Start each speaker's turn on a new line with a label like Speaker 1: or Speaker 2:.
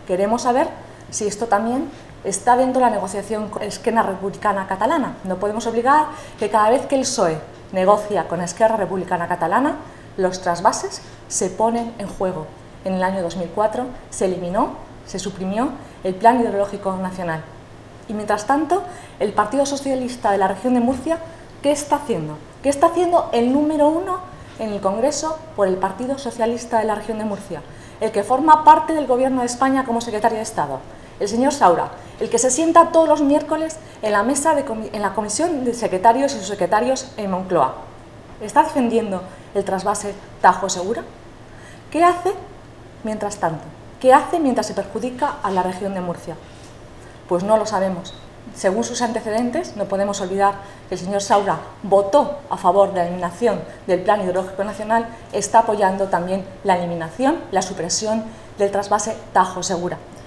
Speaker 1: queremos saber si esto también está dentro de la negociación con Esquerra Republicana Catalana. No podemos obligar que cada vez que el PSOE negocia con Esquerra Republicana Catalana, los trasvases se ponen en juego. En el año 2004 se eliminó, se suprimió el Plan Hidrológico Nacional. Y mientras tanto, el Partido Socialista de la región de Murcia, ¿qué está haciendo? ¿Qué está haciendo el número 1 en el Congreso por el Partido Socialista de la región de Murcia? El que forma parte del Gobierno de España como secretario de Estado, el señor Saura, el que se sienta todos los miércoles en la mesa en la comisión de secretarios y subsecretarios en Moncloa. ¿Está defendiendo el trasvase Tajo-Segura? ¿Qué hace mientras tanto? ¿Qué hace mientras se perjudica a la región de Murcia? Pues no lo sabemos. Según sus antecedentes, no podemos olvidar que el señor Saura votó a favor de la eliminación del Plan Hidrológico Nacional, está apoyando también la eliminación, la supresión del trasvase Tajo-Segura.